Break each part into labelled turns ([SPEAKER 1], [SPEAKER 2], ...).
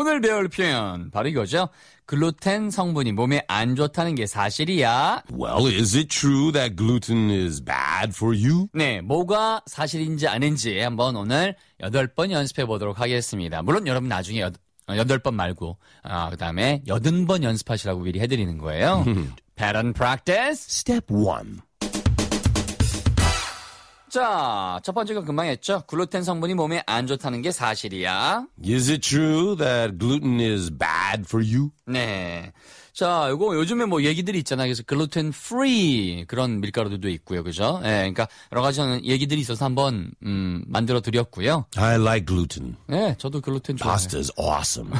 [SPEAKER 1] 오늘 배울 표현 바로 이거죠. 글루텐 성분이 몸에 안 좋다는 게 사실이야.
[SPEAKER 2] Well, is it true that gluten is bad for you?
[SPEAKER 1] 네, 뭐가 사실인지 아닌지 한번 오늘 8번 연습해 보도록 하겠습니다. 물론 여러분 나중에 8번 말고 그 다음에 80번 연습하시라고 미리 해드리는 거예요. Pattern practice.
[SPEAKER 2] Step 1.
[SPEAKER 1] 자, 첫 번째가 금방 했죠. 글루텐 성분이 몸에 안 좋다는 게 사실이야.
[SPEAKER 2] Is it true that gluten is bad for you?
[SPEAKER 1] 네. 자, 요거 요즘에 뭐 얘기들이 있잖아요. 그래서 글루텐 프리 그런 밀가루들도 있고요. 그죠? 예, 그러니까 여러 가지 얘기들이 있어서 한번 만들어 드렸고요.
[SPEAKER 2] I like gluten.
[SPEAKER 1] 네, 저도 글루텐 좋아해요.
[SPEAKER 2] Pasta's awesome.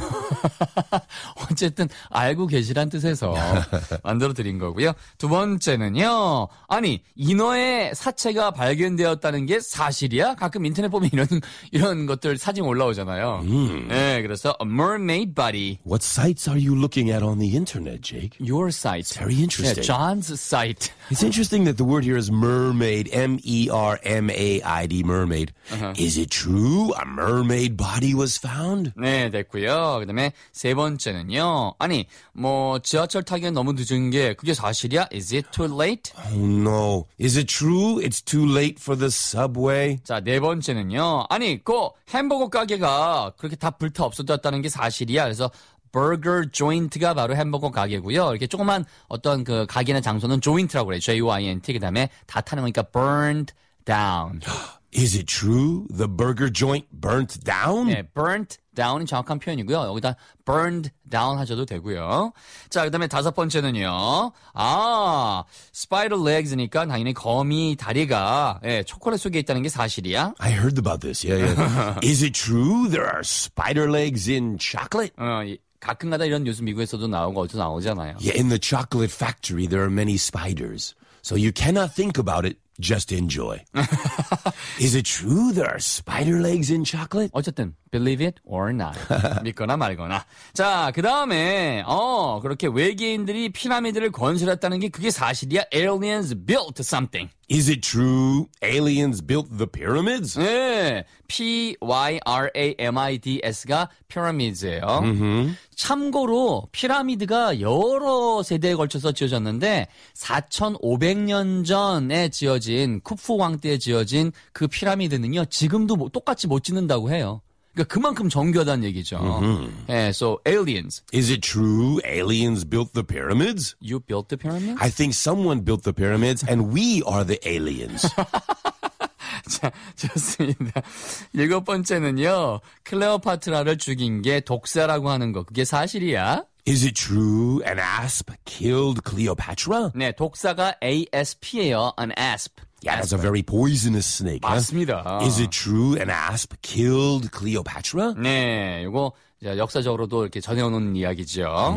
[SPEAKER 1] 어쨌든 알고 계시란 뜻에서 만들어 드린 거고요. 두 번째는요. 아니, 인어의 사체가 발견되었다는 게 사실이야? 가끔 인터넷 보면 이런 것들 사진 올라오잖아요. 네, 그래서 a mermaid body.
[SPEAKER 2] What sites are you looking at on the internet, Jake?
[SPEAKER 1] Your site.
[SPEAKER 2] Very interesting.
[SPEAKER 1] Yeah, John's site.
[SPEAKER 2] It's interesting that the word here is mermaid, M-E-R-M-A-I-D, mermaid. Is it true a mermaid body was found?
[SPEAKER 1] 네, 됐고요. 그다음에 세 번째는요. 아니, 뭐 지하철 타기가 너무 늦은 게 그게 사실이야? Is it too late?
[SPEAKER 2] Oh no. Is it true it's too late for the subway?
[SPEAKER 1] 자, 네 번째는요. 아니, 그 햄버거 가게가 그렇게 다 불타 없어졌다는 게 사실이야. 그래서 버거 조인트가 바로 햄버거 가게고요. 이렇게 조그만 어떤 그 가게나 장소는 조인트라고 그래요. J-O-I-N-T. 그다음에 다 타는 거니까 burned down.
[SPEAKER 2] Is it true the burger joint burnt down?
[SPEAKER 1] 네, burnt down이 정확한 표현이고요. 여기다 burned down 하셔도 되고요. 자, 그다음에 다섯 번째는요. spider legs니까 당연히 거미 다리가 초콜릿 속에 있다는 게 사실이야.
[SPEAKER 2] I heard about this. Yeah. Is it true there are spider legs in chocolate?
[SPEAKER 1] 가끔가다 이런 뉴스 미국에서도 나오고 어디서 나오잖아요.
[SPEAKER 2] Yeah, in the chocolate factory there are many spiders. So you cannot think about it, just enjoy. Is it true there are spider legs in chocolate?
[SPEAKER 1] 어쨌든 believe it or not. 믿거나 말거나. 자, 그다음에 그렇게 외계인들이 피라미드를 건설했다는 게 그게 사실이야. Aliens built something.
[SPEAKER 2] Is it true aliens built the pyramids?
[SPEAKER 1] 네, P-Y-R-A-M-I-D-S가 pyramids예요. 참고로 피라미드가 여러 세대에 걸쳐서 지어졌는데 4,500년 전에 지어진 쿠프 왕 때에 지어진 그 피라미드는요 지금도 똑같이 못 짓는다고 해요. 그러니까 그만큼 정교하다는 얘기죠. 네, so aliens.
[SPEAKER 2] Is it true aliens built the pyramids?
[SPEAKER 1] You built the pyramids?
[SPEAKER 2] I think someone built the pyramids and we are the aliens.
[SPEAKER 1] 자, 좋습니다. 7번째는요. 클레오파트라를 죽인 게 독사라고 하는 거. 그게 사실이야?
[SPEAKER 2] Is it true an asp killed Cleopatra?
[SPEAKER 1] 네, 독사가 ASP예요. An asp.
[SPEAKER 2] Yeah, that's a very poisonous snake.
[SPEAKER 1] 맞습니다.
[SPEAKER 2] Huh? Is it true an asp killed Cleopatra?
[SPEAKER 1] 네, 이거 역사적으로도 이렇게 전해오는 이야기죠.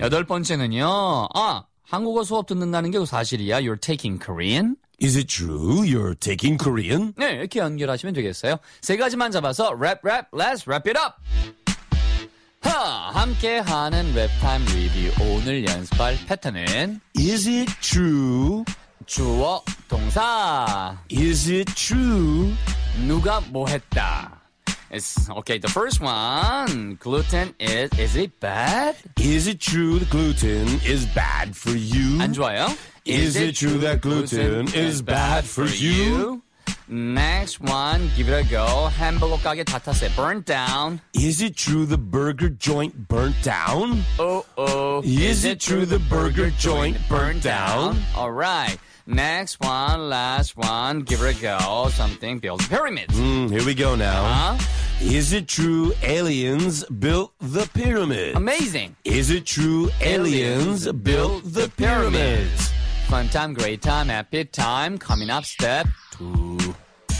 [SPEAKER 1] 8번째는요. 한국어 수업 듣는다는 게 사실이야. You're taking Korean?
[SPEAKER 2] Is it true you're taking Korean?
[SPEAKER 1] 네, 이렇게 연결하시면 되겠어요. 세 가지만 잡아서 let's wrap it up. 함께하는 랩타임 리뷰 오늘 연습할 패턴은
[SPEAKER 2] Is it true?
[SPEAKER 1] 주어, 동사.
[SPEAKER 2] Is it true?
[SPEAKER 1] 누가 뭐 했다. Okay, the first one. Gluten is it bad?
[SPEAKER 2] Is it true that gluten is bad for you?
[SPEAKER 1] 안 좋아요?
[SPEAKER 2] Is it true that gluten is bad for you?
[SPEAKER 1] Next one, give it a go. 햄버거 가게 다 탔어요. Burnt down.
[SPEAKER 2] Is it true the burger joint burnt down?
[SPEAKER 1] Is
[SPEAKER 2] it true the burger joint burnt down?
[SPEAKER 1] All right. Next one, last one, give it a go. Something builds pyramids.
[SPEAKER 2] Here we go now. Is it true aliens built the pyramids?
[SPEAKER 1] Amazing.
[SPEAKER 2] Is it true aliens built the pyramids?
[SPEAKER 1] Fun time, great time, happy time. Coming up, step 2.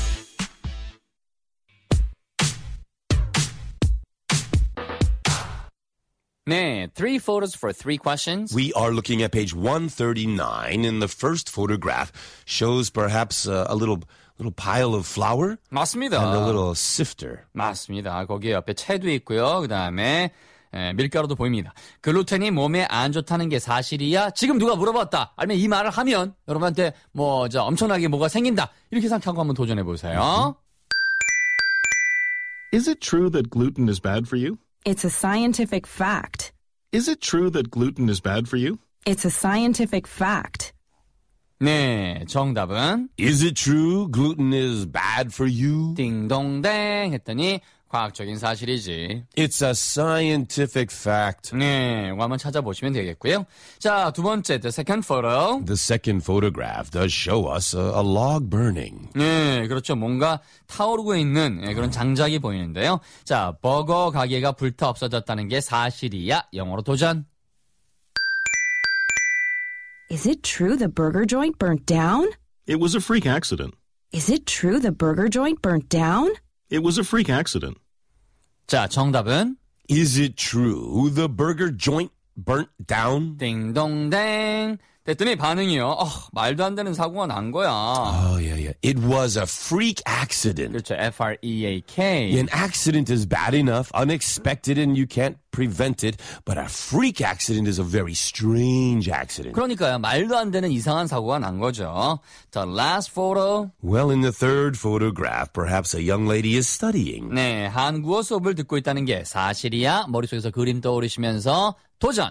[SPEAKER 1] 네, 3 photos for 3 questions.
[SPEAKER 2] We are looking at page 139, and the first photograph shows perhaps a little pile of flour
[SPEAKER 1] 맞습니다.
[SPEAKER 2] and a little sifter.
[SPEAKER 1] 맞습니다. 거기에 옆에 채도 있고요. 그 다음에 밀가루도 보입니다. 글루텐이 몸에 안 좋다는 게 사실이야? 지금 누가 물어봤다. 아니면 이 말을 하면 여러분한테 엄청나게 뭐가 생긴다. 이렇게 생각하고 한번 도전해 보세요.
[SPEAKER 3] Is it true that gluten is bad for you? It's a scientific fact.
[SPEAKER 4] Is it true that gluten is bad for you?
[SPEAKER 3] It's a scientific fact.
[SPEAKER 1] 네, 정답은
[SPEAKER 2] Is it true gluten is bad for you?
[SPEAKER 1] 띵동댕 했더니 과학적인 사실이지.
[SPEAKER 2] It's a scientific fact.
[SPEAKER 1] 네, 이거 한번 찾아보시면 되겠고요. 자, 두 번째, the second photo.
[SPEAKER 2] The second photograph does show us a log burning.
[SPEAKER 1] 네, 그렇죠. 뭔가 타오르고 있는 그런 장작이 보이는데요. 자, 버거 가게가 불타 없어졌다는 게 사실이야. 영어로 도전.
[SPEAKER 3] Is it true the burger joint burnt down?
[SPEAKER 4] It was a freak accident.
[SPEAKER 3] Is it true the burger joint burnt down?
[SPEAKER 4] It was a freak accident.
[SPEAKER 1] 자, 정답은
[SPEAKER 2] Is it true the burger joint burnt down?
[SPEAKER 1] 띵동댕. 됐더니 반응이요. 말도 안 되는 사고가 난 거야.
[SPEAKER 2] Oh, yeah. It was a freak accident.
[SPEAKER 1] 그렇죠. F-R-E-A-K.
[SPEAKER 2] An accident is bad enough, unexpected, and you can't prevent it. But a freak accident is a very strange accident.
[SPEAKER 1] 그러니까요. 말도 안 되는 이상한 사고가 난 거죠. The last photo.
[SPEAKER 2] Well, in the third photograph, perhaps a young lady is studying.
[SPEAKER 1] 네, 한국어 수업을 듣고 있다는 게 사실이야. 머릿속에서 그림 떠오르시면서 도전.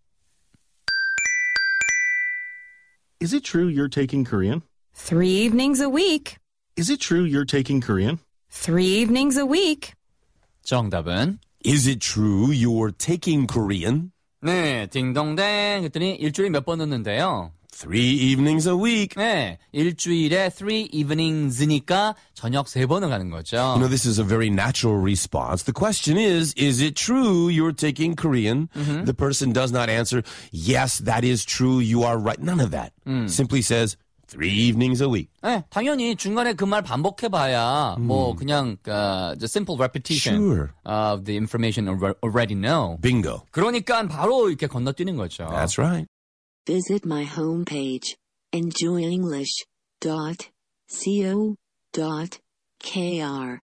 [SPEAKER 4] Is it true you're taking Korean?
[SPEAKER 3] 3 evenings a week.
[SPEAKER 4] Is it true you're taking Korean?
[SPEAKER 3] 3 evenings a week.
[SPEAKER 1] 정답은
[SPEAKER 2] Is it true you're taking Korean?
[SPEAKER 1] 네, 딩동댕 했더니 일주일에 몇 번 넣는데요.
[SPEAKER 2] 3 evenings a week.
[SPEAKER 1] 네, 일주일에 3 evenings니까 저녁 3번을 가는 거죠.
[SPEAKER 2] You know, this is a very natural response. The question is it true you're taking Korean? The person does not answer, yes, that is true, you are right. None of that. Simply says, 3 evenings a week.
[SPEAKER 1] 네, 당연히 중간에 그 말 반복해봐야 뭐 그냥 the simple repetition
[SPEAKER 2] Sure.
[SPEAKER 1] of the information already know.
[SPEAKER 2] Bingo.
[SPEAKER 1] 그러니까 바로 이렇게 건너뛰는 거죠.
[SPEAKER 2] That's right.
[SPEAKER 5] Visit my homepage, enjoyenglish.co.kr.